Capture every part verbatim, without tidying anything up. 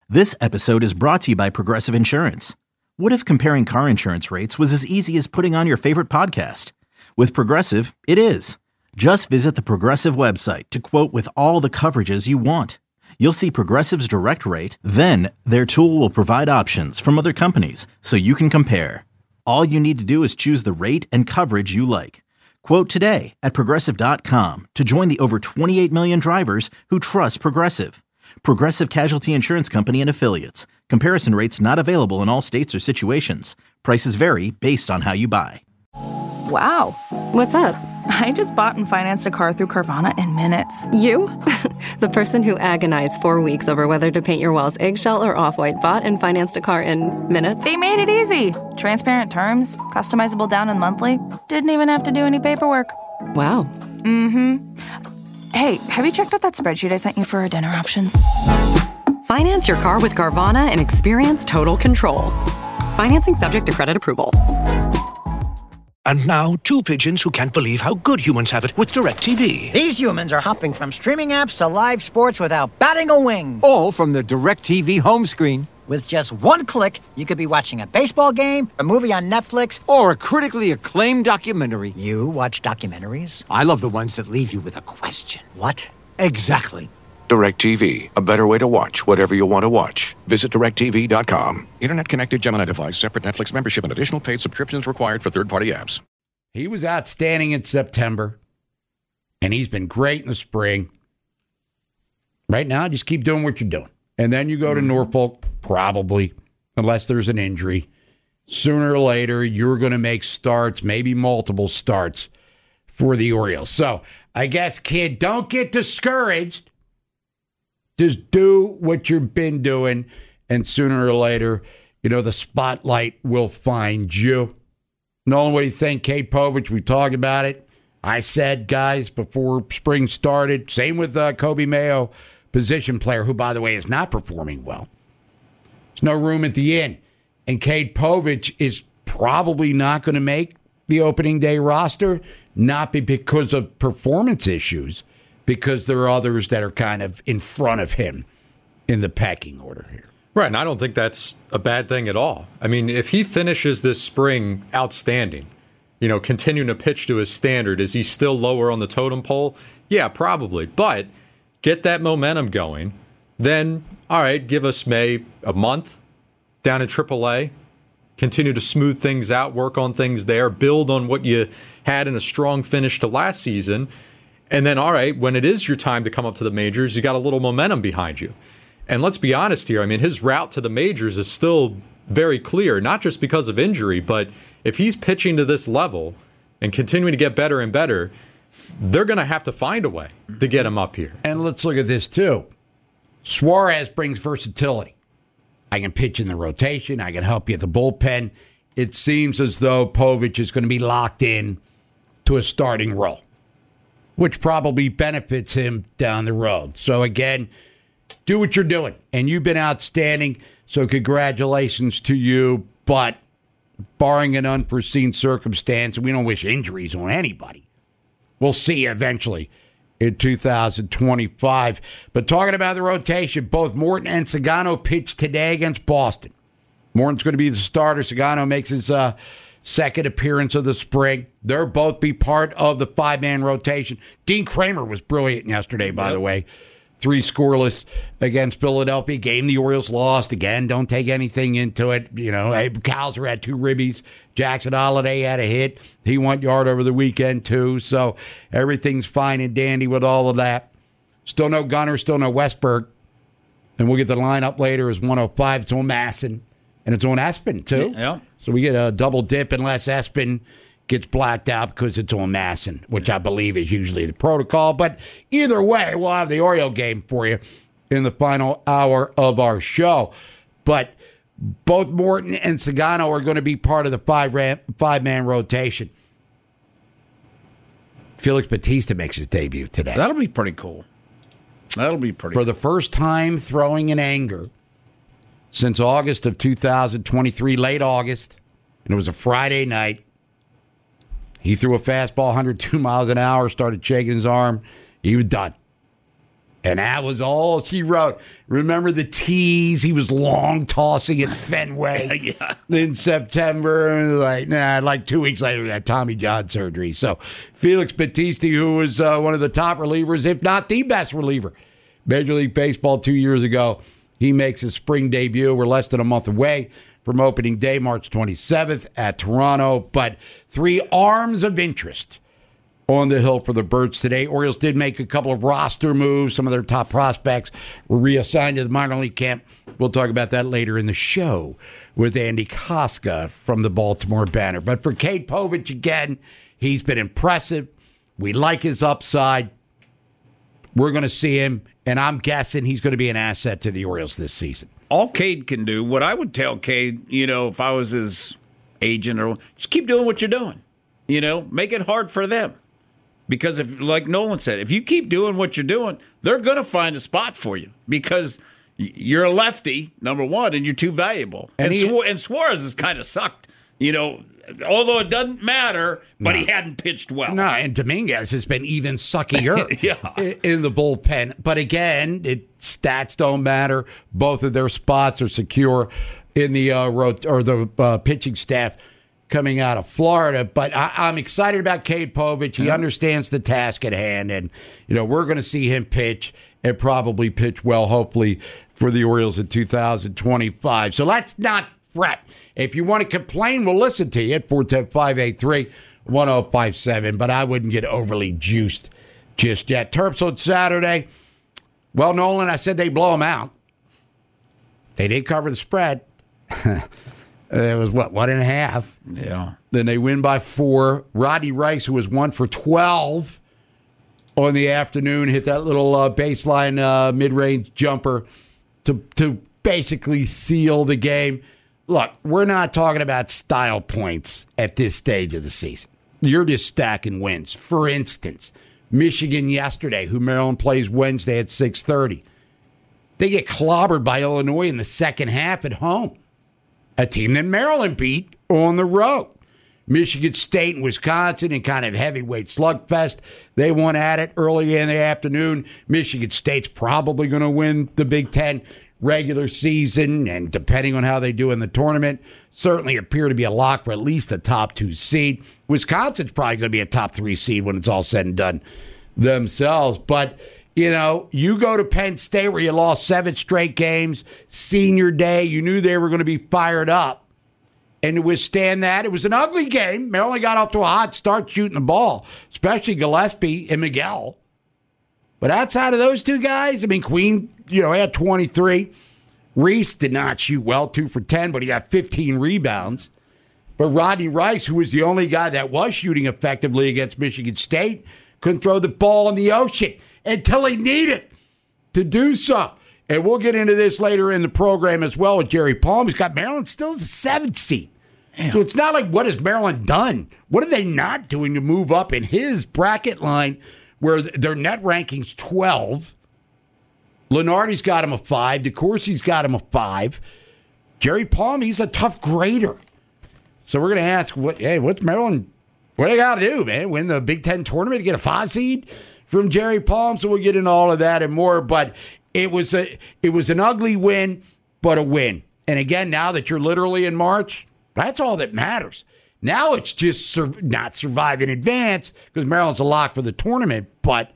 This episode is brought to you by Progressive Insurance. What if comparing car insurance rates was as easy as putting on your favorite podcast? With Progressive, it is. Just visit the Progressive website to quote with all the coverages you want. You'll see Progressive's direct rate, then their tool will provide options from other companies so you can compare. All you need to do is choose the rate and coverage you like. Quote today at Progressive dot com to join the over twenty-eight million drivers who trust Progressive. Progressive Casualty Insurance Company and Affiliates. Comparison rates not available in all states or situations. Prices vary based on how you buy. Wow. What's up? I just bought and financed a car through Carvana in minutes. You? The person who agonized four weeks over whether to paint your walls eggshell or off-white bought and financed a car in minutes? They made it easy. Transparent terms, customizable down and monthly. Didn't even have to do any paperwork. Wow. Mm-hmm. Hey, have you checked out that spreadsheet I sent you for our dinner options? Finance your car with Carvana and experience total control. Financing subject to credit approval. And now, two pigeons who can't believe how good humans have it with DirecTV. These humans are hopping from streaming apps to live sports without batting a wing. All from the DirecTV home screen. With just one click, you could be watching a baseball game, a movie on Netflix, or a critically acclaimed documentary. You watch documentaries? I love the ones that leave you with a question. What? Exactly. DirecTV, a better way to watch whatever you want to watch. Visit direct T V dot com. Internet connected Gemini device, separate Netflix membership, and additional paid subscriptions required for third-party apps. He was outstanding in September, and he's been great in the spring. Right now, just keep doing what you're doing. And then you go to Norfolk, probably, unless there's an injury. Sooner or later, you're going to make starts, maybe multiple starts for the Orioles. So, I guess, kid, don't get discouraged. Just do what you've been doing, and sooner or later, you know, the spotlight will find you. Nolan, what do you think? Cade Povich, we talked about it. I said, guys, before spring started, same with uh, Kobe Mayo, position player, who, by the way, is not performing well. There's no room at the inn. And Cade Povich is probably not going to make the opening day roster, not because of performance issues, because there are others that are kind of in front of him in the pecking order here. Right, and I don't think that's a bad thing at all. I mean, if he finishes this spring outstanding, you know, continuing to pitch to his standard, is he still lower on the totem pole? Yeah, probably. But get that momentum going. Then, all right, give us May a month down in triple A. Continue to smooth things out, work on things there, build on what you had in a strong finish to last season. And then, all right, when it is your time to come up to the majors, you got a little momentum behind you. And let's be honest here. I mean, his route to the majors is still very clear, not just because of injury, but if he's pitching to this level and continuing to get better and better, they're going to have to find a way to get him up here. And let's look at this, too. Suarez brings versatility. I can pitch in the rotation. I can help you at the bullpen. It seems as though Povich is going to be locked in to a starting role, which probably benefits him down the road. So, again, do what you're doing. And you've been outstanding, so congratulations to you. But barring an unforeseen circumstance, we don't wish injuries on anybody. We'll see you eventually in two thousand twenty-five. But talking about the rotation, both Morton and Sagano pitched today against Boston. Morton's going to be the starter. Sagano makes his uh, second appearance of the spring. They'll both be part of the five-man rotation. Dean Kramer was brilliant yesterday, by yep. the way. Three scoreless against Philadelphia. Game the Orioles lost. Again, don't take anything into it. You know, Abe Kowser had two ribbies. Jackson Holiday had a hit. He went yard over the weekend, too. So everything's fine and dandy with all of that. Still no Gunner, still no Westberg. And we'll get the lineup later as one oh five. It's on Masson. And it's on Espen, too. Yeah. So we get a double dip unless Espen gets blacked out because it's on Masson, which I believe is usually the protocol. But either way, we'll have the Oriole game for you in the final hour of our show. But both Morton and Sagano are going to be part of the five ram, five-man rotation. Felix Bautista makes his debut today. That'll be pretty cool. That'll be pretty For cool. the first time throwing in anger since August of two thousand twenty-three, late August, and it was a Friday night. He threw a fastball one hundred two miles an hour, started shaking his arm. He was done. And that was all she wrote. Remember the tease? He was long tossing at Fenway yeah. in September. And like, nah, like two weeks later, he had Tommy John surgery. So Felix Bautista, who was uh, one of the top relievers, if not the best reliever, Major League Baseball two years ago, he makes his spring debut. We're less than a month away from opening day, March twenty-seventh at Toronto. But three arms of interest on the hill for the Birds today. Orioles did make a couple of roster moves. Some of their top prospects were reassigned to the minor league camp. We'll talk about that later in the show with Andy Koska from the Baltimore Banner. But for Cade Povich, again, he's been impressive. We like his upside. We're going to see him, and I'm guessing he's going to be an asset to the Orioles this season. All Cade can do, what I would tell Cade, you know, if I was his agent, or just keep doing what you're doing. You know, make it hard for them. Because if, like Nolan said, if you keep doing what you're doing, they're going to find a spot for you because you're a lefty, number one, and you're too valuable. And, and, he, Su- and Suarez has kind of sucked, you know, although it doesn't matter, but no. he hadn't pitched well. No, and Dominguez has been even suckier yeah. in the bullpen. But again, it, stats don't matter. Both of their spots are secure in the uh, rot- or the uh, pitching staff coming out of Florida. But I, I'm excited about Cade Povich. He yeah. understands the task at hand, and you know we're going to see him pitch and probably pitch well, hopefully, for the Orioles in two thousand twenty-five. So let's not fret. If you want to complain, we'll listen to you at four one zero, five eight three, one zero five seven, but I wouldn't get overly juiced just yet. Terps on Saturday. Well, Nolan, I said they blow them out. They did cover the spread. It was, what, one and a half? Yeah. Then they win by four. Rodney Rice, who was one for twelve on the afternoon, hit that little uh, baseline uh, mid-range jumper to to basically seal the game. Look, we're not talking about style points at this stage of the season. You're just stacking wins. For instance, Michigan yesterday, who Maryland plays Wednesday at six thirty. They get clobbered by Illinois in the second half at home. A team that Maryland beat on the road. Michigan State and Wisconsin in kind of heavyweight slugfest. They won at it early in the afternoon. Michigan State's probably going to win the Big Ten regular season, and depending on how they do in the tournament, certainly appear to be a lock for at least the top two seed. Wisconsin's probably going to be a top three seed when it's all said and done themselves. But, you know, you go to Penn State where you lost seven straight games, senior day, you knew they were going to be fired up. And to withstand that, it was an ugly game. Maryland got off to a hot start shooting the ball, especially Gillespie and Miguel. But outside of those two guys, I mean, Queen, you know, had twenty-three. Reese did not shoot well, two for ten, but he got fifteen rebounds. But Rodney Rice, who was the only guy that was shooting effectively against Michigan State, couldn't throw the ball in the ocean until he needed to do so. And we'll get into this later in the program as well with Jerry Palm. He's got Maryland still as a seventh seed. Damn. So it's not like, what has Maryland done? What are they not doing to move up in his bracket line where their net ranking's twelve? Lenardi's got him a five. DeCourcy's got him a five. Jerry Palm, he's a tough grader. So we're going to ask, what? hey, what's Maryland, what do they got to do, man? Win the Big Ten tournament to get a five seed from Jerry Palm? So we'll get into all of that and more. But it was a it was an ugly win, but a win. And again, now that you're literally in March, that's all that matters. Now it's just sur- not survive in advance because Maryland's a lock for the tournament. But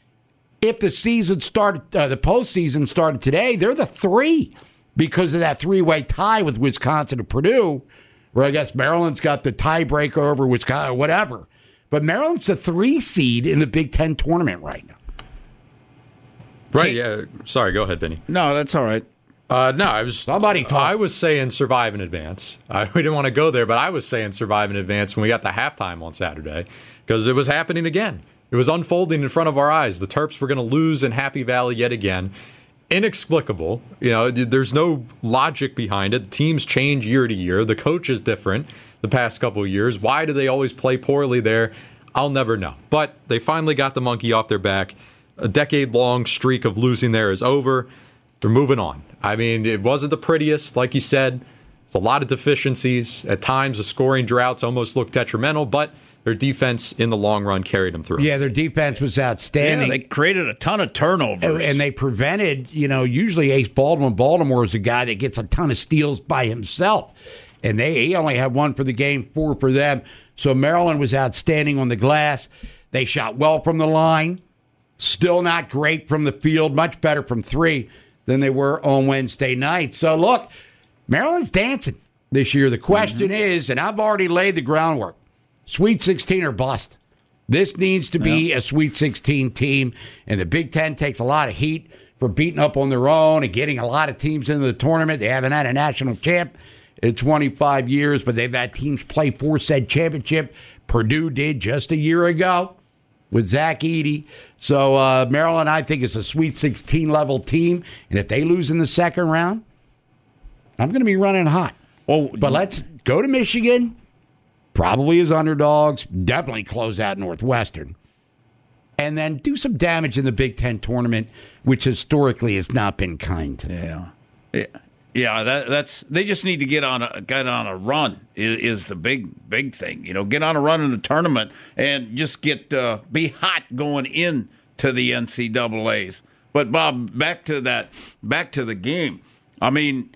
if the season started, uh, the postseason started today, they're the three because of that three-way tie with Wisconsin and Purdue, where I guess Maryland's got the tiebreaker over Wisconsin or whatever. But Maryland's the three seed in the Big Ten tournament right now. Right, yeah. Sorry, go ahead, Vinny. No, that's all right. Uh, no, I was Somebody talk. I was saying survive in advance. I, we didn't want to go there, but I was saying survive in advance when we got the halftime on Saturday because it was happening again. It was unfolding in front of our eyes. The Terps were going to lose in Happy Valley yet again. Inexplicable. You know, there's no logic behind it. The teams change year to year. The coach is different the past couple of years. Why do they always play poorly there? I'll never know. But they finally got the monkey off their back. A decade-long streak of losing there is over. They're moving on. I mean, it wasn't the prettiest, like you said. There's a lot of deficiencies. At times, the scoring droughts almost look detrimental, but Their defense in the long run carried them through. Yeah, their defense was outstanding. Yeah, they created a ton of turnovers. And they prevented, you know, usually Ace Baldwin, Baltimore is a guy that gets a ton of steals by himself. And they he only had one for the game, four for them. So Maryland was outstanding on the glass. They shot well from the line. Still not great from the field. Much better from three than they were on Wednesday night. So, look, Maryland's dancing this year. The question mm-hmm. is, and I've already laid the groundwork, Sweet sixteen or bust. This needs to be yeah. a Sweet sixteen team, and the Big Ten takes a lot of heat for beating up on their own and getting a lot of teams into the tournament. They haven't had a national champ in twenty-five years, but they've had teams play for said championship. Purdue did just a year ago with Zach Edey. So uh, Maryland, I think, is a Sweet sixteen level team, and if they lose in the second round, I'm going to be running hot. Oh, but let's go to Michigan. Probably as underdogs, definitely close out Northwestern. And then do some damage in the Big Ten tournament, which historically has not been kind to them. Yeah. Yeah. Yeah, that, that's they just need to get on a get on a run is, is the big big thing. You know, get on a run in the tournament and just get uh, be hot going in to the N C double A's. But Bob, back to that, back to the game. I mean,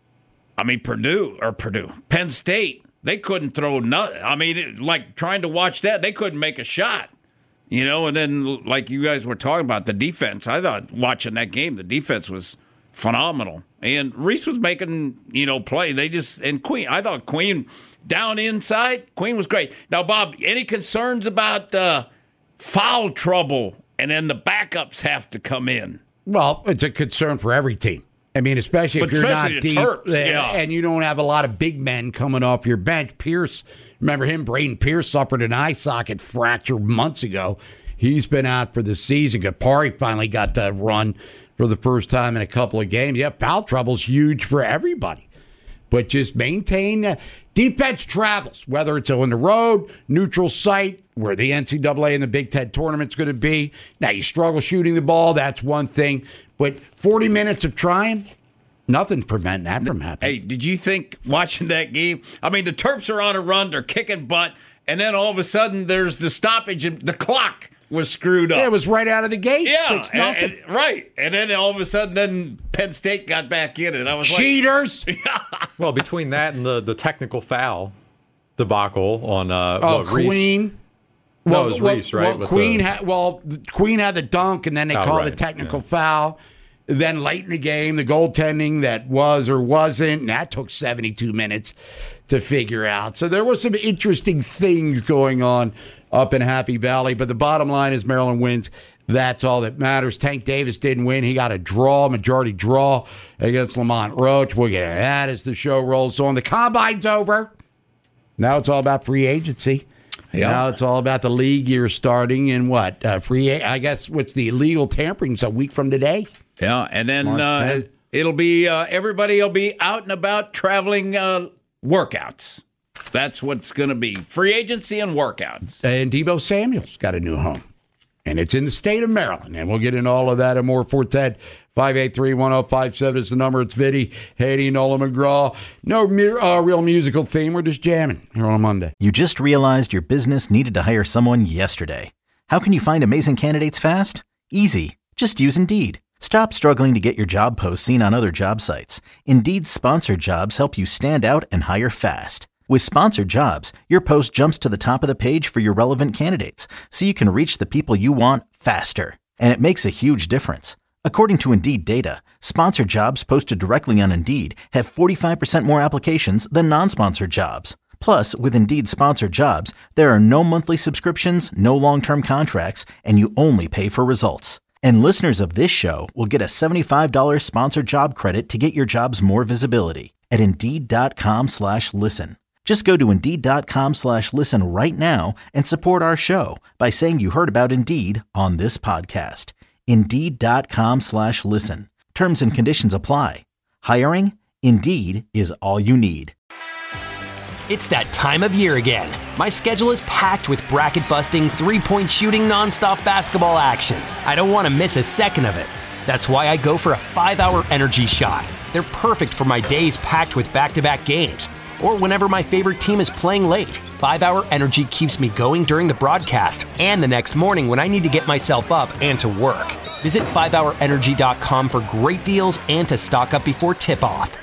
I mean Purdue or Purdue, Penn State. They couldn't throw nothing. I mean, it, like trying to watch that, they couldn't make a shot. You know, and then like you guys were talking about the defense. I thought watching that game, the defense was phenomenal. And Reese was making, you know, play. They just, and Queen, I thought Queen down inside, Queen was great. Now, Bob, any concerns about uh, foul trouble and then the backups have to come in? Well, it's a concern for every team. I mean, especially if but you're especially not the deep Terps, yeah. and you don't have a lot of big men coming off your bench. Pierce, remember him? Braden Pierce suffered an eye socket fracture months ago. He's been out for the season. Kapari finally got to run for the first time in a couple of games. Yeah, foul trouble's huge for everybody. But just maintain uh, defense travels, whether it's on the road, neutral site, where the N C double A and the Big Ten tournament's going to be. Now, you struggle shooting the ball, that's one thing. But forty minutes of trying, nothing's preventing that from happening. Hey, did you think watching that game? I mean, the Terps are on a run, they're kicking butt, and then all of a sudden there's the stoppage, and the clock was screwed up. Yeah, it was right out of the gate. Yeah, six nothing. And, and, right. And then all of a sudden, then Penn State got back in it. I was Cheaters. like, Cheaters. Well, between that and the, the technical foul debacle on uh, oh, what, Reese? Queen. Well, well, it was well, Reese, right? Well, Queen the... had well, Queen had the dunk, and then they oh, called right. a technical yeah. foul. Then late in the game, the goaltending that was or wasn't, and that took seventy-two minutes to figure out. So there were some interesting things going on up in Happy Valley. But the bottom line is Maryland wins. That's all that matters. Tank Davis didn't win. He got a draw, majority draw against Lamont Roach. We'll get to that as the show rolls on. The combine's over. Now it's all about free agency. Yeah. Now it's all about the league year starting in what? Uh, free. I guess what's the illegal tampering's a week from today. Yeah, and then uh, it'll be uh, everybody will be out and about traveling uh, workouts. That's what's going to be free agency and workouts. And Deebo Samuel's got a new home, and it's in the state of Maryland. And we'll get into all of that and more. four one zero, five eight three, one zero five seven is the number. It's Vinny, Haiti, Nolan McGraw. No uh, real musical theme. We're just jamming here on a Monday. You just realized your business needed to hire someone yesterday. How can you find amazing candidates fast? Easy. Just use Indeed. Stop struggling to get your job posts seen on other job sites. Indeed's sponsored jobs help you stand out and hire fast. With sponsored jobs, your post jumps to the top of the page for your relevant candidates, so you can reach the people you want faster. And it makes a huge difference. According to Indeed data, sponsored jobs posted directly on Indeed have forty-five percent more applications than non-sponsored jobs. Plus, with Indeed sponsored jobs, there are no monthly subscriptions, no long-term contracts, and you only pay for results. And listeners of this show will get a seventy-five dollars sponsored job credit to get your jobs more visibility at Indeed.com slash listen. Just go to Indeed.com slash listen right now and support our show by saying you heard about Indeed on this podcast. Indeed.com slash listen. Terms and conditions apply. Hiring? Indeed is all you need. It's that time of year again. My schedule is packed with bracket-busting, three-point shooting, nonstop basketball action. I don't want to miss a second of it. That's why I go for a five-hour energy shot. They're perfect for my days packed with back-to-back games, or whenever my favorite team is playing late. five hour Energy keeps me going during the broadcast and the next morning when I need to get myself up and to work. Visit five hour energy dot com for great deals and to stock up before tip-off.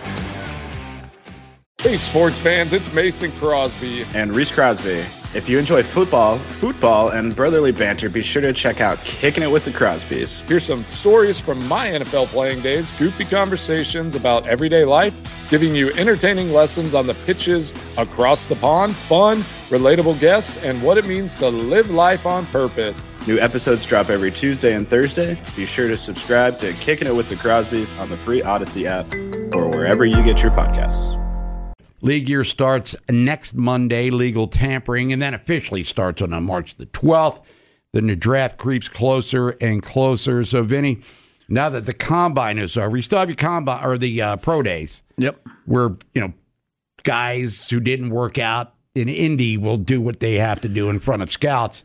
Hey, sports fans, it's Mason Crosby. And Reese Crosby. If you enjoy football, football, and brotherly banter, be sure to check out Kicking It with the Crosbys. Here's some stories from my N F L playing days, goofy conversations about everyday life, giving you entertaining lessons on the pitches across the pond, fun, relatable guests, and what it means to live life on purpose. New episodes drop every Tuesday and Thursday. Be sure to subscribe to Kicking It with the Crosbys on the free Odyssey app or wherever you get your podcasts. League year starts next Monday, legal tampering, and then officially starts on March the twelfth. Then the draft creeps closer and closer. So, Vinny, now that the combine is over, you still have your combine or the uh, pro days. Yep. Where, you know, guys who didn't work out in Indy will do what they have to do in front of scouts.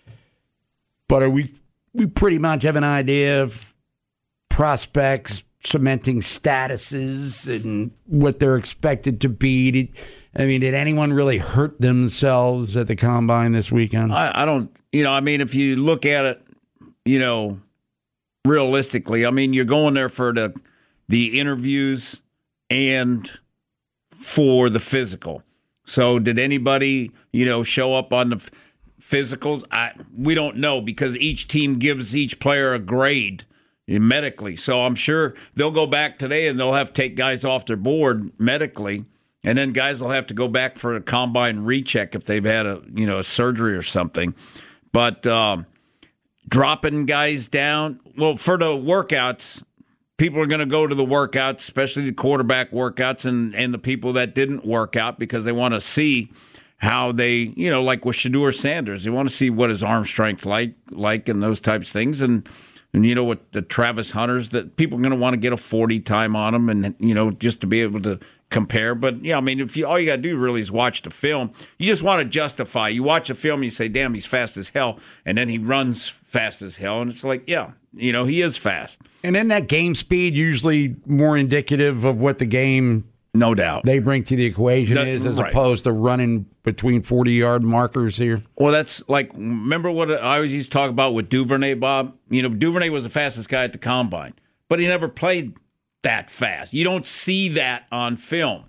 But are we we pretty much have an idea of prospects cementing statuses and what they're expected to be? Did, I mean, did anyone really hurt themselves at the combine this weekend? I, I don't, you know, I mean, if you look at it, you know, realistically, I mean, you're going there for the the interviews and for the physical. So did anybody, you know, show up on the physicals? I, we don't know because each team gives each player a grade medically. So I'm sure they'll go back today and they'll have to take guys off their board medically, and then guys will have to go back for a combine recheck if they've had a, you know, a surgery or something. But um, dropping guys down, well, for the workouts, people are going to go to the workouts, especially the quarterback workouts and, and the people that didn't work out because they want to see how they, you know, like with Shedeur Sanders, they want to see what his arm strength like, like and those types of things. And And, you know, with the Travis Hunters, that people are going to want to get a forty time on them and, you know, just to be able to compare. But, yeah, I mean, if you all you got to do really is watch the film. You just want to justify. You watch a film and you say, damn, he's fast as hell. And then he runs fast as hell. And it's like, yeah, you know, he is fast. And then that game speed usually more indicative of what the game no doubt they bring to the equation that, is as right. opposed to running between forty-yard markers here. Well, that's like, remember what I always used to talk about with Duvernay, Bob? You know, Duvernay was the fastest guy at the combine, but he never played that fast. You don't see that on film.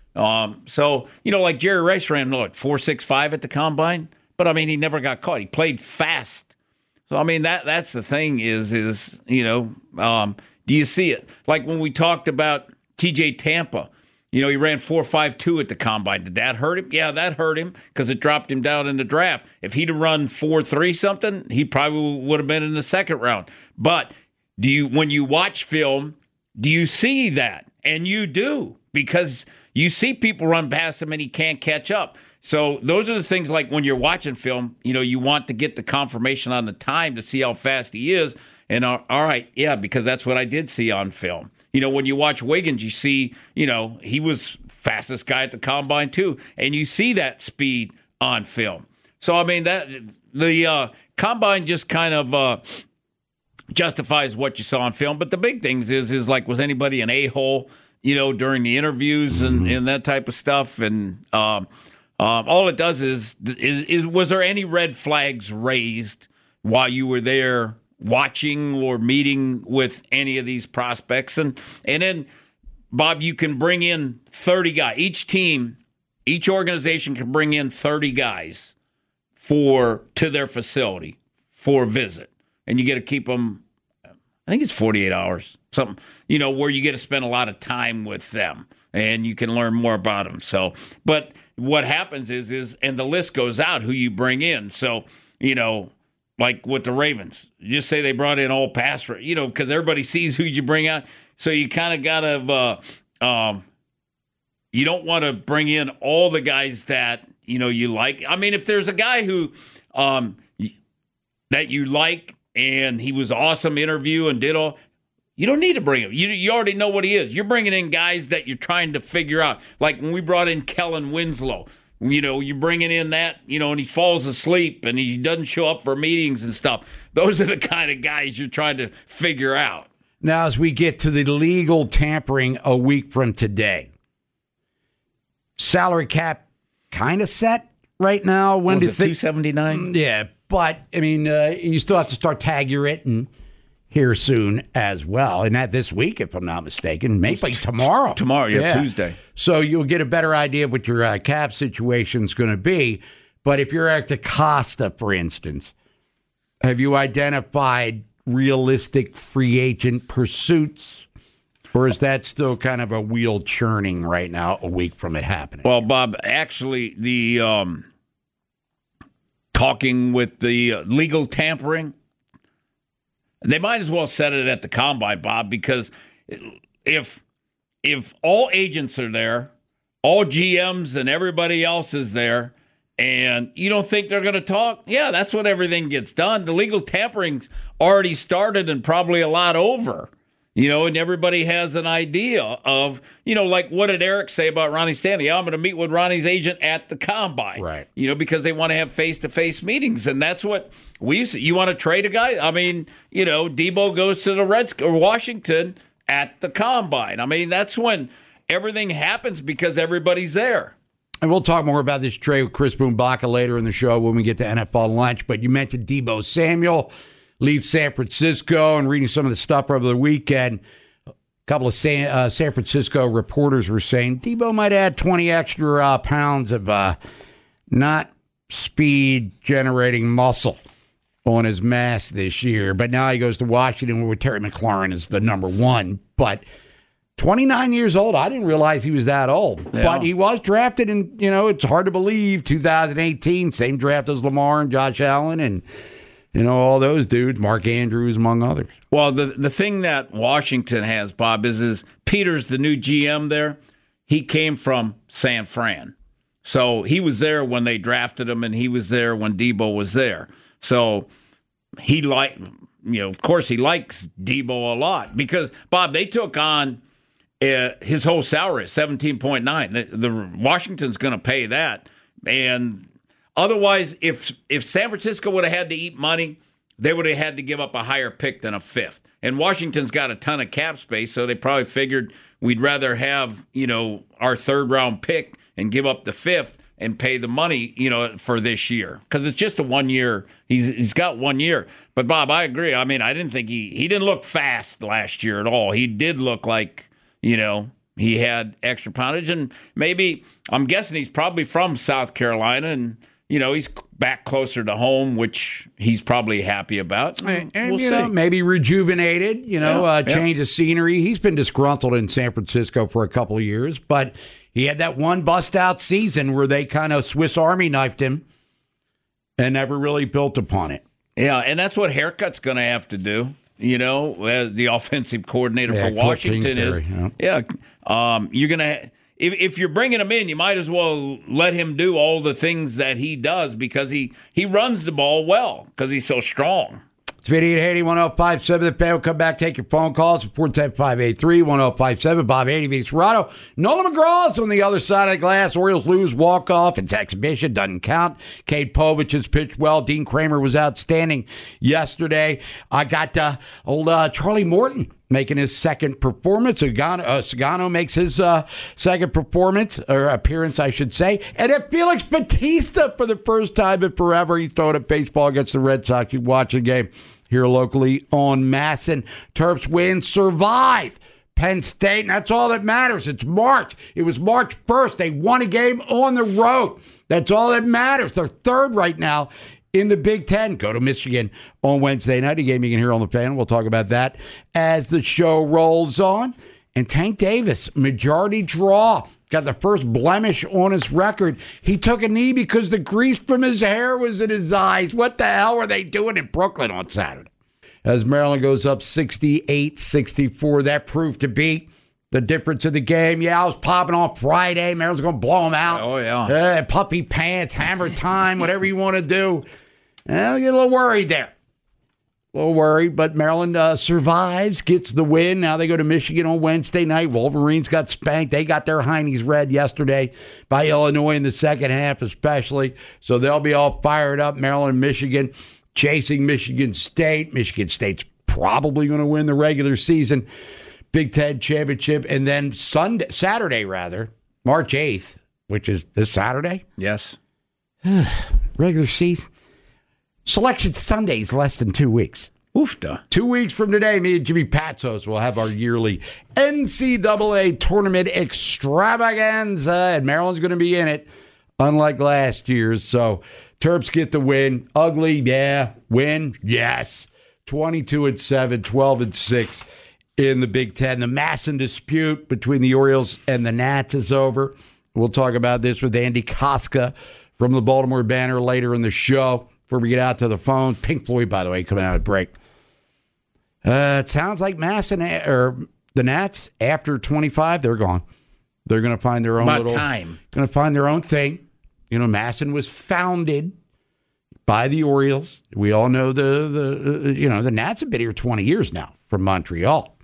Um, so, you know, like Jerry Rice ran, what, four six five at the combine? But, I mean, he never got caught. He played fast. So, I mean, that that's the thing is, is you know, um, do you see it? Like when we talked about T J Tampa, you know, he ran four five two at the combine. Did that hurt him? Yeah, that hurt him because it dropped him down in the draft. If he'd have run four three something, he probably would have been in the second round. But do you, when you watch film, do you see that? And you do, because you see people run past him and he can't catch up. So those are the things like when you're watching film, you know, you want to get the confirmation on the time to see how fast he is. And uh, all right, yeah, because that's what I did see on film. You know, when you watch Wiggins, you see, you know, he was fastest guy at the combine too, and you see that speed on film. So, I mean, that the uh, combine just kind of uh, justifies what you saw on film. But the big things is, is like, was anybody an a-hole, you know, during the interviews and, mm-hmm. and that type of stuff? And um, um, all it does is, is, is, was there any red flags raised while you were there watching or meeting with any of these prospects? And and then, Bob, you can bring in thirty guys. Each team, each organization can bring in thirty guys for to their facility for a visit. And you get to keep them, I think it's forty-eight hours, something, you know, where you get to spend a lot of time with them and you can learn more about them. So, but what happens is, is and the list goes out who you bring in. So, you know, like with the Ravens, just say they brought in all pass, you know, because everybody sees who you bring out. So you kind of got to, uh, um, you don't want to bring in all the guys that, you know, you like. I mean, if there's a guy who um, that you like and he was awesome interview and did all, you don't need to bring him. You, you already know what he is. You're bringing in guys that you're trying to figure out. Like when we brought in Kellen Winslow. You know, you're bringing in that, you know, and he falls asleep and he doesn't show up for meetings and stuff. Those are the kind of guys you're trying to figure out. Now, as we get to the legal tampering a week from today, salary cap kind of set right now. When do you think two seventy-nine? Yeah, but I mean, uh, you still have to start tag your written here soon as well, and that this week, if I'm not mistaken, maybe tomorrow. Tomorrow, yeah, yeah. Tuesday. So you'll get a better idea of what your uh, cap situation is going to be. But if you're Eric DeCosta, for instance, have you identified realistic free agent pursuits, or is that still kind of a wheel churning right now, a week from it happening? Well, Bob, actually, the um, talking with the uh, legal tampering, they might as well set it at the combine, Bob, because if if all agents are there, all G Ms and everybody else is there, and you don't think they're going to talk, yeah, that's when everything gets done. The legal tampering's already started and probably a lot over, you know, and everybody has an idea of, you know, like what did Eric say about Ronnie Stanley? Yeah, I'm going to meet with Ronnie's agent at the combine, right? You know, because they want to have face-to-face meetings, and that's what we used to. You want to trade a guy? I mean, you know, Debo goes to the Reds or Washington at the combine. I mean, that's when everything happens because everybody's there. And we'll talk more about this trade with Chris Bumbaca later in the show when we get to N F L lunch. But you mentioned Debo Samuel leave San Francisco, and reading some of the stuff over the weekend, a couple of San, uh, San Francisco reporters were saying Debo might add twenty extra uh, pounds of uh, not speed-generating muscle on his mass this year. But now he goes to Washington where Terry McLaurin is the number one. But twenty-nine years old. I didn't realize he was that old. Yeah. But he was drafted in, you know, it's hard to believe, two thousand eighteen, same draft as Lamar and Josh Allen and, you know, all those dudes, Mark Andrews, among others. Well, the the thing that Washington has, Bob, is, is Peter's the new G M there. He came from San Fran. So he was there when they drafted him, and he was there when Debo was there. So he like, you know, of course he likes Debo a lot because, Bob, they took on Uh, his whole salary is seventeen point nine. The, the Washington's going to pay that, and otherwise, if if San Francisco would have had to eat money, they would have had to give up a higher pick than a fifth. And Washington's got a ton of cap space, so they probably figured we'd rather have, you know, our third round pick and give up the fifth and pay the money, you know, for this year because it's just a one year. He's he's got one year. But Bob, I agree. I mean, I didn't think he he didn't look fast last year at all. He did look like, you know, he had extra poundage, and maybe, I'm guessing he's probably from South Carolina, and, you know, he's back closer to home, which he's probably happy about. And, and we'll you see. know, maybe rejuvenated, you know, yeah, uh, change yeah. of scenery. He's been disgruntled in San Francisco for a couple of years, but he had that one bust-out season where they kind of Swiss Army knifed him and never really built upon it. Yeah, and that's what Haircut's going to have to do. You know, as the offensive coordinator yeah, for Washington is, yeah. yeah. Um, you're gonna if if you're bringing him in, you might as well let him do all the things that he does because he he runs the ball well because he's so strong. It's Vinny and Haney, one oh five point seven. The We'll come back, take your phone calls. four one zero, five eight three, one oh five seven. Bob Haney, Vinny Serrato. Nolan McGraw's on the other side of the glass. Orioles lose, walk-off. It's exhibition. Doesn't count. Cade Povich has pitched well. Dean Kramer was outstanding yesterday. I got uh, old uh, Charlie Morton making his second performance. Sagano, uh, Sagano makes his uh, second performance, or appearance, I should say. And then Felix Bautista, for the first time in forever, he's throwing a baseball against the Red Sox. You watch the game here locally on Masson. Terps win, survive Penn State, and that's all that matters. It's March. It was March first. They won a game on the road. That's all that matters. They're third right now in the Big Ten. Go to Michigan on Wednesday night, a game you can hear on the fan. We'll talk about that as the show rolls on. And Tank Davis, majority draw, got the first blemish on his record. He took a knee because the grease from his hair was in his eyes. What the hell were they doing in Brooklyn on Saturday? As Maryland goes up sixty-eight sixty-four, that proved to be the difference of the game. Yeah, I was popping on Friday. Maryland's going to blow them out. Oh, yeah. Uh, puppy pants, hammer time, whatever you want to do. I get a little worried there. A little worried, but Maryland uh, survives, gets the win. Now they go to Michigan on Wednesday night. Wolverines got spanked. They got their heinies red yesterday by Illinois in the second half especially. So they'll be all fired up. Maryland, Michigan, chasing Michigan State. Michigan State's probably going to win the regular season Big Ten championship. And then Sunday, Saturday, rather, March eighth, which is this Saturday. Yes. Regular season. Selection Sunday's less than two weeks. Oofda. Two weeks from today, me and Jimmy Patsos will have our yearly N C double A tournament extravaganza, and Maryland's going to be in it, unlike last year's. So Terps get the win. Ugly, yeah. Win, yes. twenty-two and seven, twelve and six in the Big Ten. The Masson dispute between the Orioles and the Nats is over. We'll talk about this with Andy Koska from the Baltimore Banner later in the show. Before we get out to the phone, Pink Floyd, by the way, coming out of break. Uh, it sounds like Masson or the Nats after twenty-five, they're gone. They're going to find their own About little time. Going to find their own thing. You know, Masson was founded by the Orioles. We all know the the uh, you know the Nats have been here twenty years now from Montreal,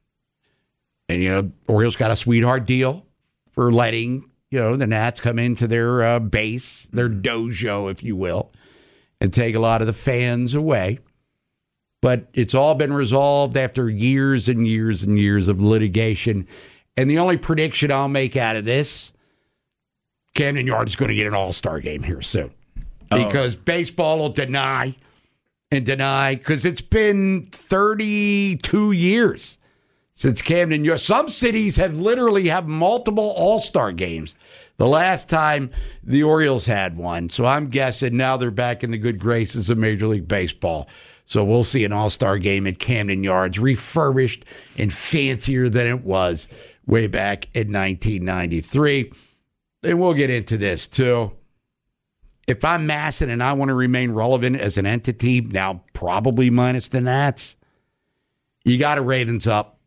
and you know Orioles got a sweetheart deal for letting you know the Nats come into their uh, base, their dojo, if you will, and take a lot of the fans away. But it's all been resolved after years and years and years of litigation. And the only prediction I'll make out of this, Camden Yards is going to get an all-star game here soon. Because oh. baseball will deny and deny, because it's been thirty-two years since Camden Yards. Some cities have literally have multiple all-star games. The last time the Orioles had one. So I'm guessing now they're back in the good graces of Major League Baseball. So we'll see an all-star game at Camden Yards, refurbished and fancier than it was way back in nineteen ninety-three. And we'll get into this, too. If I'm Masson and I want to remain relevant as an entity, now probably minus the Nats, you got a Ravens up.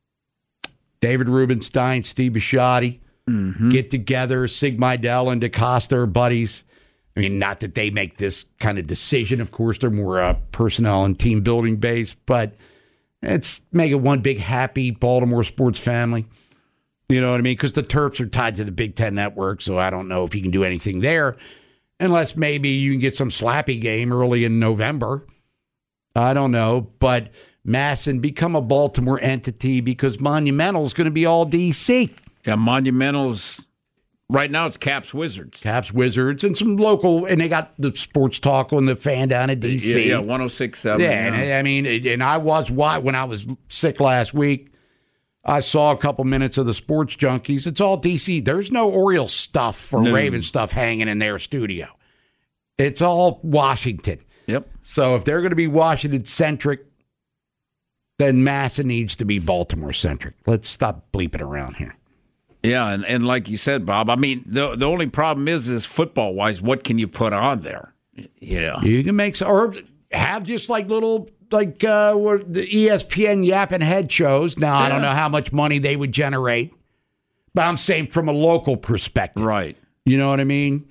David Rubenstein, Steve Bisciotti, mm-hmm. get together. Sig Mejdal and DeCosta are buddies. I mean, not that they make this kind of decision. Of course, they're more uh, personnel and team building based, but it's make it one big happy Baltimore sports family. You know what I mean? Because the Terps are tied to the Big Ten Network, so I don't know if you can do anything there, unless maybe you can get some slappy game early in November. I don't know, but Masson become a Baltimore entity because Monumental is going to be all D C. Yeah, Monumental's. Right now, it's Caps Wizards. Caps Wizards and some local, and they got the sports talk on the fan down at D C. Yeah, yeah one oh six point seven. Yeah, yeah. And, I mean, and I was, when I was sick last week, I saw a couple minutes of the Sports Junkies. It's all D C. There's no Orioles stuff or no. Raven stuff hanging in their studio. It's all Washington. Yep. So if they're going to be Washington-centric, then Masson needs to be Baltimore-centric. Let's stop bleeping around here. Yeah, and, and like you said, Bob, I mean, the the only problem is, is football-wise, what can you put on there? Yeah. You can make, or have just like little, like uh, the E S P N yapping head shows. Now, yeah. I don't know how much money they would generate, but I'm saying from a local perspective. Right. You know what I mean?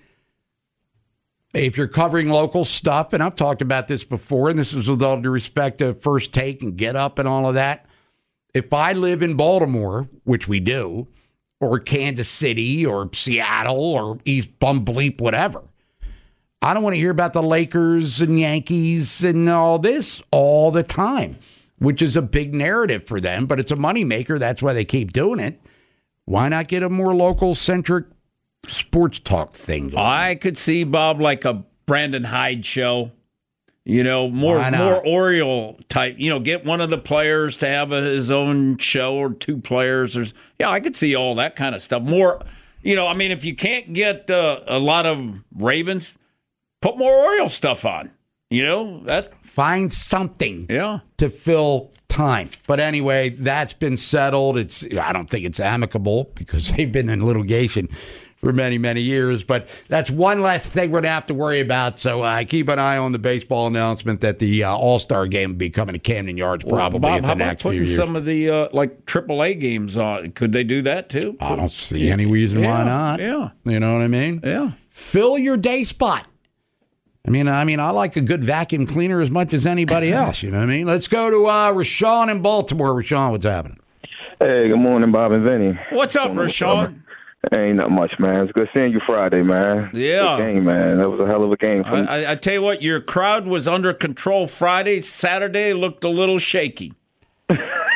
If you're covering local stuff, and I've talked about this before, and this is with all due respect to First Take and Get Up and all of that. If I live in Baltimore, which we do, or Kansas City, or Seattle, or East Bum Bleep, whatever. I don't want to hear about the Lakers and Yankees and all this all the time, which is a big narrative for them, but it's a moneymaker. That's why they keep doing it. Why not get a more local-centric sports talk thing going? I could see, Bob, like a Brandon Hyde show. You know, more more Oriole type. You know, get one of the players to have a, his own show, or two players. There's, yeah, I could see all that kind of stuff. More, you know, I mean, if you can't get uh, a lot of Ravens, put more Oriole stuff on. You know, that find something, yeah, to fill time. But anyway, that's been settled. It's I don't think it's amicable because they've been in litigation for many, many years. But that's one less thing we're going to have to worry about. So uh, keep an eye on the baseball announcement that the uh, All-Star game will be coming to Camden Yards probably well, Bob, in the how next about few putting years. Some of the, uh, like, triple A games on? Could they do that, too? I don't see any reason yeah, why not. Yeah. You know what I mean? Yeah. Fill your day spot. I mean, I mean, I like a good vacuum cleaner as much as anybody else. You know what I mean? Let's go to uh, Rashawn in Baltimore. Rashawn, what's happening? Hey, good morning, Bob and Vinny. What's up, Rashawn? Ain't not much, man. It's good seeing you Friday, man. Yeah. Good game, man. That was a hell of a game. I, I, I tell you what, your crowd was under control Friday. Saturday looked a little shaky.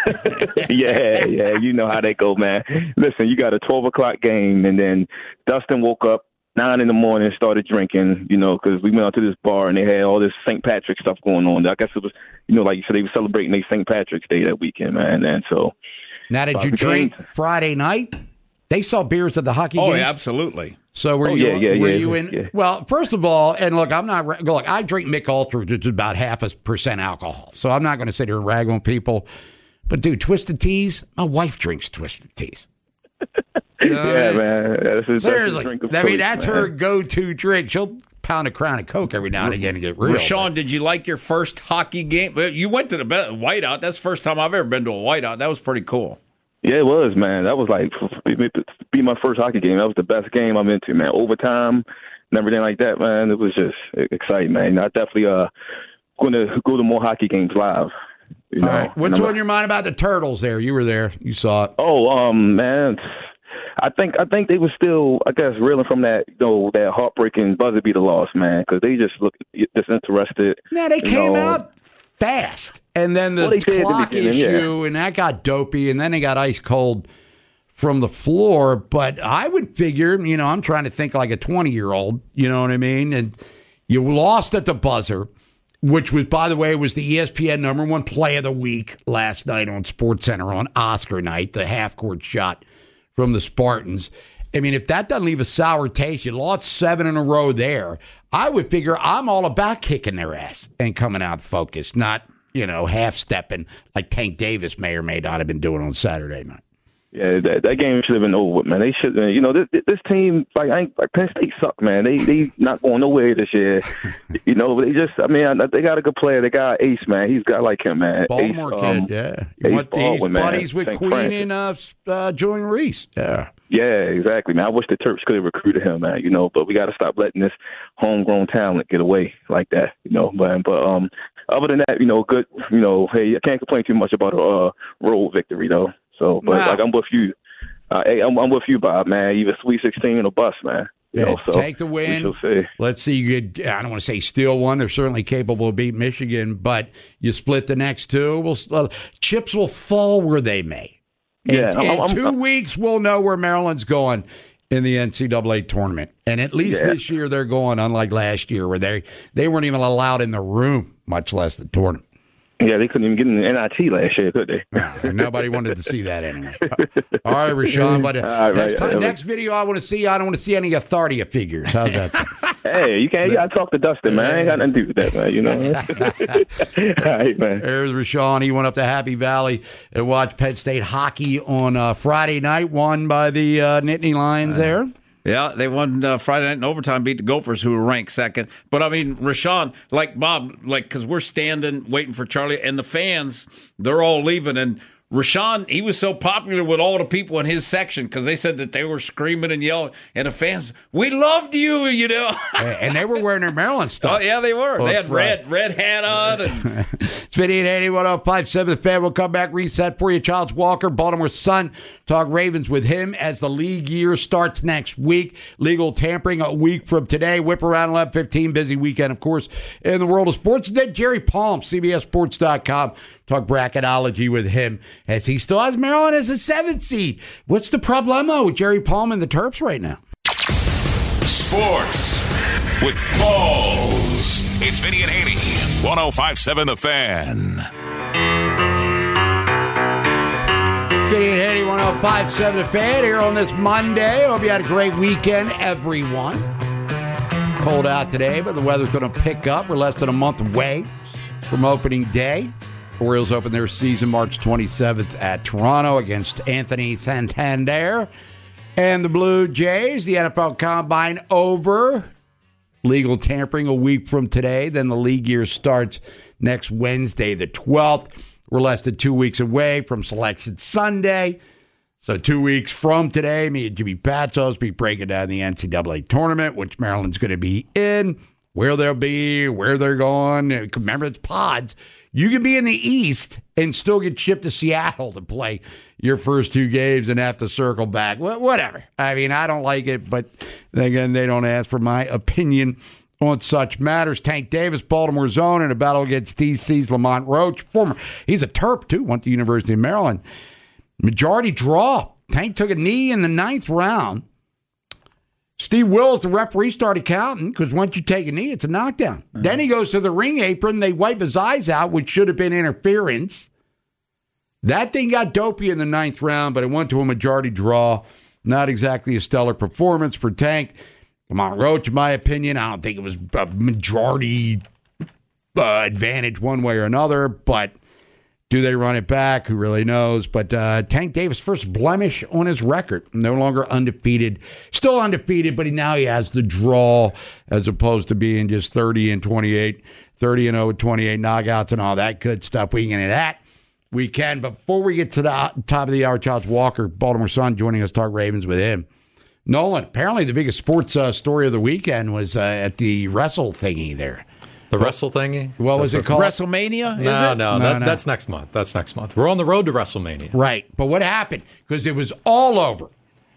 yeah, yeah, you know how they go, man. Listen, you got a twelve o'clock game, and then Dustin woke up nine in the morning, started drinking, you know, because we went out to this bar and they had all this Saint Patrick stuff going on. I guess it was, you know, like you said, they were celebrating their Saint Patrick's Day that weekend, man. And so, now did you drink Friday night? They saw beers at the hockey oh, games? Yeah, absolutely. So were oh, you? Yeah, yeah, were yeah, you in? Yeah. Well, first of all, and look, I'm not. Look, I drink Mick Ultra, which is about half a percent alcohol. So I'm not going to sit here and rag on people. But dude, Twisted Teas. My wife drinks Twisted Teas. You know yeah, I mean? man. That's his, Seriously, that's his I choice, mean that's man. her go-to drink. She'll pound a crown of Coke every now and again to get real. Rashawn, did you like your first hockey game? You went to the whiteout. That's the first time I've ever been to a whiteout. That was pretty cool. Yeah, it was, man. That was like be my first hockey game. That was the best game I'm into, man. Overtime and everything like that, man. It was just exciting, man. I definitely uh going to go to more hockey games live. You know? All right. What's on your mind about the Turtles? There, you were there. You saw it. Oh, um, man. I think I think they were still, I guess, reeling from that, you know, that heartbreaking buzzer beater loss, man, because they just looked disinterested. Yeah, they came know. out fast, and then the well, clock the issue, yeah. and that got dopey, and then they got ice cold from the floor. But I would figure, you know, I'm trying to think like a twenty year old, you know what I mean? And you lost at the buzzer, which was, by the way, was the E S P N number one play of the week last night on SportsCenter on Oscar night, the half court shot from the Spartans. I mean, if that doesn't leave a sour taste, you lost seven in a row there. I would figure I'm all about kicking their ass and coming out focused, not, you know, half-stepping like Tank Davis may or may not have been doing on Saturday night. Yeah, that, that game should have been over with, man. They should, you know, this, this team, like, I ain't, like Penn State suck, man. They they not going nowhere this year, you know. But they just, I mean, they got a good player. They got Ace, man. He's got like him, man. Baltimore Ace, kid, um, yeah. Ace What these Baldwin, buddies man. with Saint Queen Francis. and uh, uh, Julian Reese. Yeah. Yeah, exactly, man. I wish the Terps could have recruited him, man. You know, but we got to stop letting this homegrown talent get away like that. You know, but but um, other than that, you know, good. You know, hey, I can't complain too much about a uh, road victory though. So, but Wow. like I'm with you. Uh, hey, I'm, I'm with you, Bob, man. Either Sweet sixteen or bust, man. You Yeah, know, so take the win. we shall see. Let's see. You could, I don't want to say steal one. They're certainly capable of beating Michigan, but you split the next two. We'll, uh, chips will fall where they may. In, Yeah, I'm- in I'm- 2 I'm- weeks, we'll know where Maryland's going in the N C double A tournament. And at least Yeah. this year they're going, unlike last year where they, they weren't even allowed in the room, much less the tournament. Yeah, they couldn't even get in the N I T last year, could they? Nobody wanted to see that anyway. All right, Rashawn. But uh, All right, next, right, time, right. next video I want to see, I don't want to see any authority figures. How's that? Hey, you can't. You gotta talk to Dustin, man. I ain't got nothing to do with that, man. You know. All right, man. There's Rashawn. He went up to Happy Valley and watched Penn State hockey on uh, Friday night, won by the uh, Nittany Lions there. Yeah, they won uh, Friday night in overtime, beat the Gophers, who were ranked second. But, I mean, Rashawn, like Bob, like, because we're standing waiting for Charlie, and the fans, they're all leaving. And Rashawn, he was so popular with all the people in his section because they said that they were screaming and yelling. And the fans, we loved you, you know. And they were wearing their Maryland stuff. Oh, yeah, they were. Well, they had Friday. red red hat on. And It's Vinny and Andy, one oh five seven The Fan. We'll come back, reset for you. Charles Walker, Baltimore Sun. Talk Ravens with him as the league year starts next week. Legal tampering a week from today. Whip around eleven fifteen. Busy weekend, of course, in the world of sports. And then Jerry Palm, C B S Sports dot com. Talk bracketology with him as he still has Maryland as a seventh seed. What's the problemo with Jerry Palm and the Terps right now? Sports with balls. It's Vinny and Haney. one oh five seven The Fan. Vinny and Haney, one oh five seven The Fan here on this Monday. Hope you had a great weekend, everyone. Cold out today, but the weather's going to pick up. We're less than a month away from opening day. Orioles open their season March twenty-seventh at Toronto against Anthony Santander. And the Blue Jays, the N F L Combine over. Legal tampering a week from today. Then the league year starts next Wednesday, the twelfth. We're less than two weeks away from Selection Sunday. So two weeks from today, me and Jimmy Patsos be breaking down the N C double A tournament, which Maryland's going to be in, where they'll be, where they're going. Remember, it's pods. You can be in the East and still get shipped to Seattle to play your first two games and have to circle back. Whatever. I mean, I don't like it, but again, they don't ask for my opinion on such matters. Tank Davis, Baltimore's own, in a battle against D C's Lamont Roach. Former, he's a Terp, too, went to University of Maryland. Majority draw. Tank took a knee in the ninth round. Steve Wills, the referee, started counting because once you take a knee, it's a knockdown. Mm-hmm. Then he goes to the ring apron. They wipe his eyes out, which should have been interference. That thing got dopey in the ninth round, but it went to a majority draw. Not exactly a stellar performance for Tank. Lamont Roach, in my opinion, I don't think it was a majority uh, advantage one way or another, but do they run it back? Who really knows? But uh, Tank Davis, first blemish on his record. No longer undefeated. Still undefeated, but he, now he has the draw as opposed to being just thirty and twenty-eight, thirty and oh with twenty-eight knockouts and all that good stuff. We can get into that. We can. But before we get to the top of the hour, Charles Walker, Baltimore Sun, joining us, talk Ravens with him. Nolan, apparently the biggest sports uh, story of the weekend was uh, at the wrestle thingy there. The wrestle thingy? What was it called? WrestleMania? No, is it? no, No, that, no. that's next month. That's next month. We're on the road to WrestleMania. Right. But what happened? Because it was all over.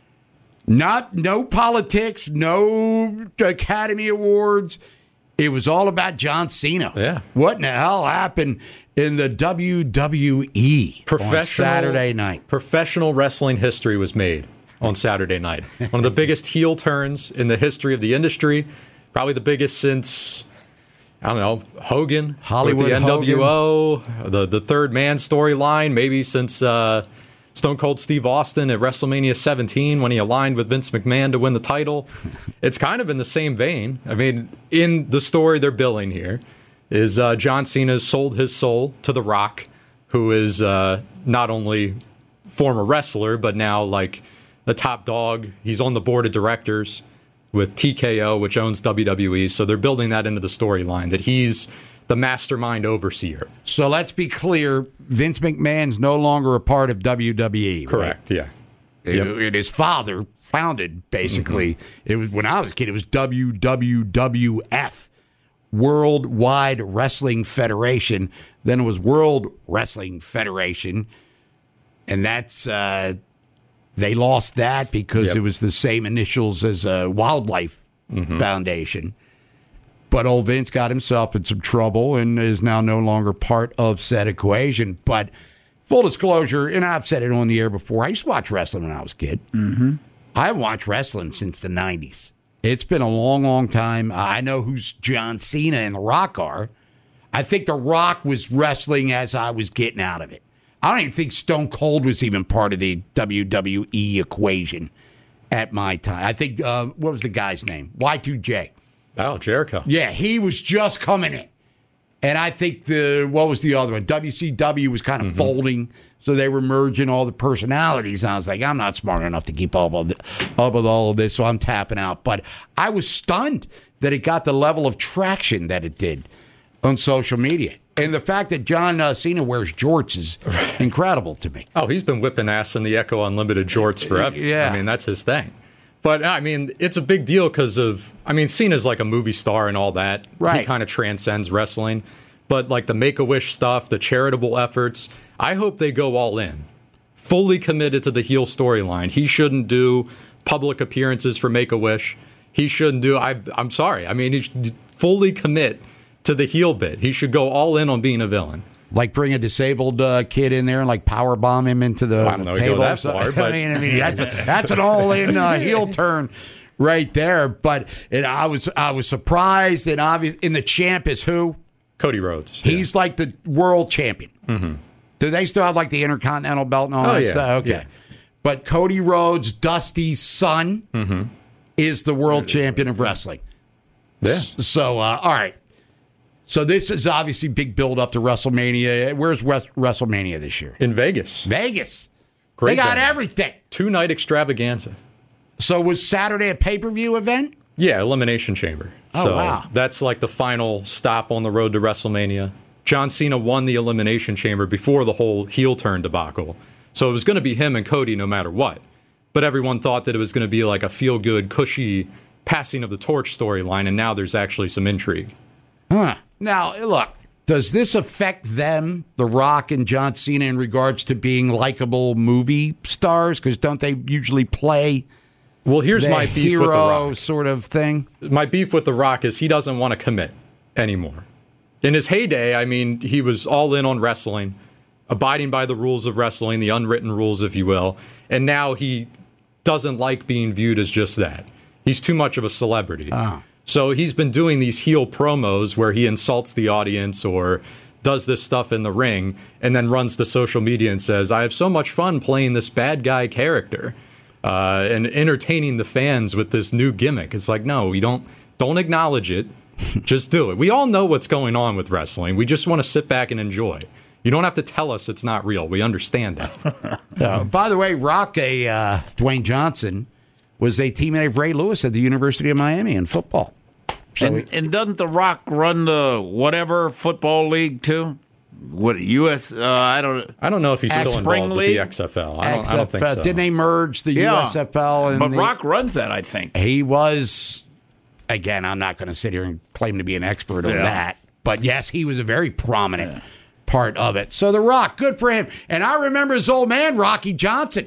Not no politics, no Academy Awards. It was all about John Cena. Yeah. What in the hell happened in the W W E on Saturday night? Professional wrestling history was made on Saturday night. One of the biggest heel turns in the history of the industry. Probably the biggest since, I don't know, Hogan. Hollywood with the N W O, the, the third man storyline, maybe since uh, Stone Cold Steve Austin at WrestleMania seventeen when he aligned with Vince McMahon to win the title. It's kind of in the same vein. I mean, in the story they're billing here is uh, John Cena's sold his soul to The Rock, who is uh, not only former wrestler, but now like the top dog. He's on the board of directors with T K O, which owns W W E. So they're building that into the storyline, that he's the mastermind overseer. So let's be clear. Vince McMahon's no longer a part of W W E. Correct, right? yeah. It, it, his father founded, basically. Mm-hmm. It was when I was a kid, it was W W F, Worldwide Wrestling Federation. Then it was World Wrestling Federation. And that's... Uh, They lost that because yep. it was the same initials as a Wildlife mm-hmm. Foundation. But old Vince got himself in some trouble and is now no longer part of said equation. But full disclosure, and I've said it on the air before, I used to watch wrestling when I was a kid. Mm-hmm. I haven't watched wrestling since the nineties. It's been a long, long time. I know who's John Cena and The Rock are. I think The Rock was wrestling as I was getting out of it. I don't even think Stone Cold was even part of the W W E equation at my time. I think, uh, what was the guy's name? Y two J. Oh, Jericho. Yeah, he was just coming in. And I think the, what was the other one? W C W was kind of mm-hmm. folding, so they were merging all the personalities. And I was like, I'm not smart enough to keep up, with, up with all of this, so I'm tapping out. But I was stunned that it got the level of traction that it did on social media. And the fact that John uh, Cena wears jorts is incredible to me. Oh, he's been whipping ass in the Echo Unlimited jorts forever. Yeah. I mean, that's his thing. But, I mean, it's a big deal because of, I mean, Cena's like a movie star and all that. Right. He kind of transcends wrestling. But, like, the Make-A-Wish stuff, the charitable efforts, I hope they go all in. Fully committed to the heel storyline. He shouldn't do public appearances for Make-A-Wish. He shouldn't do, I, I'm sorry, I mean, he should fully commit to the heel bit. He should go all in on being a villain. Like bring a disabled uh, kid in there and like power bomb him into the I don't know, table. Go that far, but I mean, I mean that's a, that's an all in uh, heel turn right there. But it, I was I was surprised and obvious. And the champ is who? Cody Rhodes. He's yeah. like the world champion. Mm-hmm. Do they still have like the Intercontinental belt and all oh, that yeah. stuff? Okay, yeah. But Cody Rhodes, Dusty's son, mm-hmm. is the world champion of wrestling. Yeah. So uh, all right. So this is obviously big build up to WrestleMania. Where's West- WrestleMania this year? In Vegas. Vegas. Great they got venue. everything. Two-night extravaganza. So was Saturday a pay-per-view event? Yeah, Elimination Chamber. Oh, so wow. That's like the final stop on the road to WrestleMania. John Cena won the Elimination Chamber before the whole heel turn debacle. So it was going to be him and Cody no matter what. But everyone thought that it was going to be like a feel-good, cushy passing of the torch storyline, and now there's actually some intrigue. Huh. Now, look, does this affect them, The Rock and John Cena, in regards to being likable movie stars? Because don't they usually play Well, here's the my beef hero with The Rock. sort of thing. My beef with The Rock is he doesn't want to commit anymore. In his heyday, I mean, he was all in on wrestling, abiding by the rules of wrestling, the unwritten rules, if you will. And now he doesn't like being viewed as just that. He's too much of a celebrity. Oh. So he's been doing these heel promos where he insults the audience or does this stuff in the ring and then runs to social media and says, I have so much fun playing this bad guy character uh, and entertaining the fans with this new gimmick. It's like, no, you don't, don't acknowledge it. Just do it. We all know what's going on with wrestling. We just want to sit back and enjoy. You don't have to tell us it's not real. We understand that. uh, by the way, Rock, a uh, Dwayne Johnson, was a teammate of Ray Lewis at the University of Miami in football. So and, he, and doesn't The Rock run the whatever football league too? What U S? Uh, I don't. I don't know if he's still Spring involved League? with the X F L. I don't, X F L, I don't think so. Didn't they merge the Yeah. U S F L? And but the, Rock runs that, I think. He was, again, I'm not going to sit here and claim to be an expert on Yeah. that. But yes, he was a very prominent yeah. part of it. So The Rock, good for him. And I remember his old man, Rocky Johnson,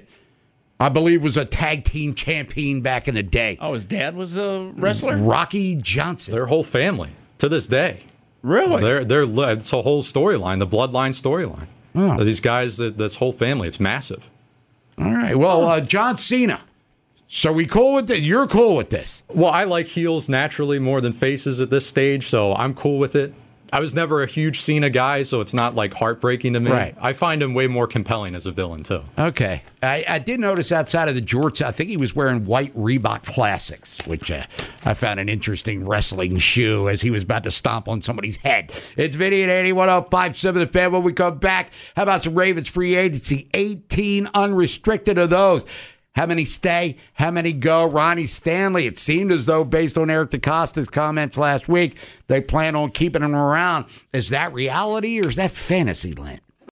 I believe was a tag team champion back in the day. Oh, his dad was a wrestler? Rocky Johnson. Their whole family, to this day. Really? They're, they're, it's a whole storyline, the bloodline storyline. Oh. These guys, this whole family, it's massive. All right. Well, uh, John Cena. So we cool with this? You're cool with this? Well, I like heels naturally more than faces at this stage, so I'm cool with it. I was never a huge Cena guy, so it's not like heartbreaking to me. Right. I find him way more compelling as a villain, too. Okay. I, I did notice outside of the jorts, I think he was wearing white Reebok Classics, which uh, I found an interesting wrestling shoe as he was about to stomp on somebody's head. It's Vinny at eighty-one oh five seven The Fan. When we come back, how about some Ravens free agency? eighteen unrestricted of those. How many stay? How many go? Ronnie Stanley, it seemed as though, based on Eric DeCosta's comments last week, they plan on keeping him around. Is that reality or is that fantasy land?